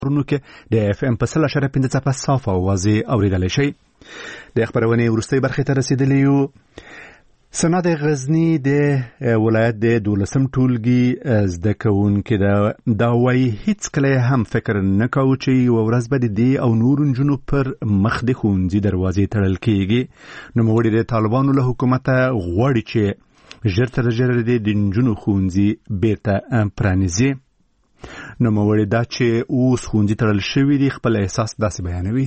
ورونو کې د FM په 100.5 صافه او واضح اوریدل شي. د خبرونې ورستۍ برخې ته رسیدلی یو. سنا د غزنی د ولایت د 12 ټولګي زده کوونکي دا وایي هیڅ کله هم فکر نه کاوه چې ورځ به د او نور نجونو پر مخ د ښوونځي دروازې تړل کیږي. نوموړي د طالبانو له حکومت غواړي چې ژر تر ژره د نجونو ښوونځي بیرته پرانیزي. نوموړي دا چې اوس ښوونځي تړل شوي دي خپل احساس داسې بیانوي.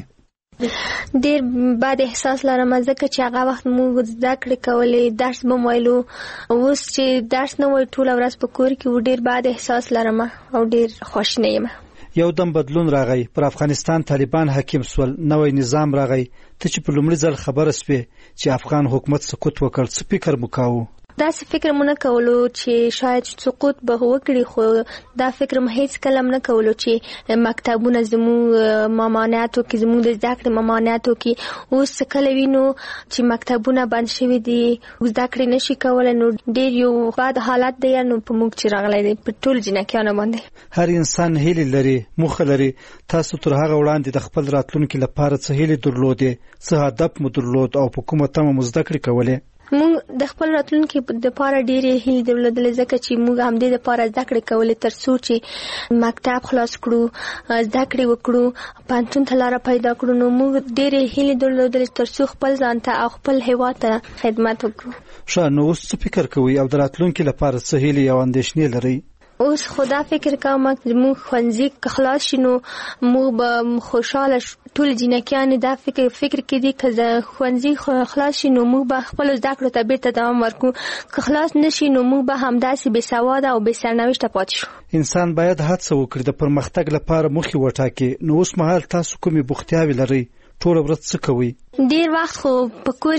ډیر بد احساس لرم ځکه چې هغه وخت موږ زده کړې کولې، درس به مو ویلو، اوس چې درس نه وای ټوله ورځ په کور کې ډیر بد احساس لرم او ډیر خواشینی یم. یو دم بدلون راغی، پر افغانستان طالبان حاکم سول، نوې نظام راغی. ته چې په لومړي ځل خبره سوې چې افغان حکومت سقوط وکړ، څه فکر مو کاوه؟ داسې فکر مو نه کولو چې شاید سقوط به وکړي، خو دا فکر مو هیڅ کله نه کولو چې مکتبونه زموږ ممانعتو کې، زموږ د زده کړې ممانعتو کې اوس کله وینو چې مکتبونه بند شوي دي، زده کړې نشي کولی. نو ډېر یو بد حالت دی نو په موږ چې راغلی دی په ټول جنکیانو باندې. هر انسان هیلې لري، موخه لري. تاسو تر هغه وړاندې د خپل راتلونکي لپاره څه هیلې درلودې، څه هدف مو درلود او په کومه تمه مو زده کړې کولې؟ موږ د خپل راتلونکي لپاره ډېرې هیلې درلودلې ځکه چې موږ همدې لپاره زده کړې کولې تر څو چې مکتب خلاص کړو، زده کړې وکړو، پوهنتون ته لاره پیدا کړو. نو موږ ډېرې هیلې درلودلې تر څو خپل ځان ته او خپل هېواد ته خدمت وکړو. ښه، نو اوس څه فکر کوئ او د راتلونکي لپاره څه هیلې او اندېښنې لرئ؟ اوس خدا فکر کوم چې موږ ښوونځي خلاص شي نو موږ به خوشاله ټول جنکیان دا فکر کې دي که ښوونځي خلاص شي نو موږ به خپل زده کړو ته بیرته دوام ورکړو، که خلاص نشي نو موږ به همداسې بې سواده او بې سرنوشته پاتې شو. انسان باید هڅه وکړي د پرمختګ لپاره موخې وټاکي. نو اوس مهال تاسو کومې بوختیاوې لرئ؟ ټول ورځ څه کوئ؟ ډیر وخت خو په کور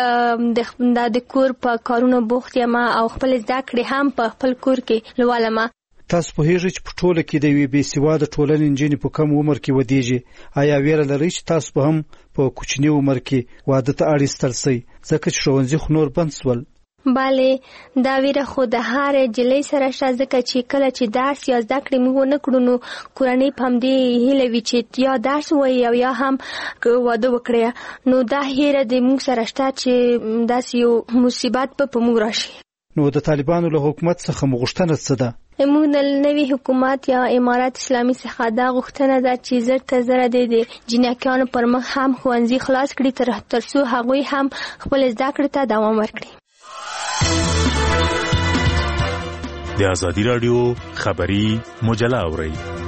کې د کور په کارونو بوخت یم او خپل زده کړې هم په خپل کور کې لولم. تاسو پوهیږئ چې په ټوله کې د یوې بې سواده ټولنې نجونې په کم عمر کې ودیږي. آیا ویره لرئ چې تاسو به هم په کوچني عمر کې واده ته اړ ایستل شئ ځکه چې ښوونځي خو نور بند سول؟ بله، دا ویره خو د هر جلۍ سره شته ځکه چې کله چې درس یا زده کړې موږ ونه کړو نو کورنۍ په همدې هیله وي چې یا درس ووایي او یا هم واده وکړي. نو دا هیره د موږ سره شته چې داسې یو مصیبت به په موږ راشي. نو د طالبانو له حکومت څخه مو غوښتنه څه ده؟ موږ د نوي حکومت یا امارات اسلامي څخه دا غوښتنه ده چې زر تر زره د جنکیانو پر مخ هم ښوونځي خلاص کړي تر څو هغوی هم خپل زده کړې ته دوام ورکړي. د ازادي راډیو خبري مجله اورئ.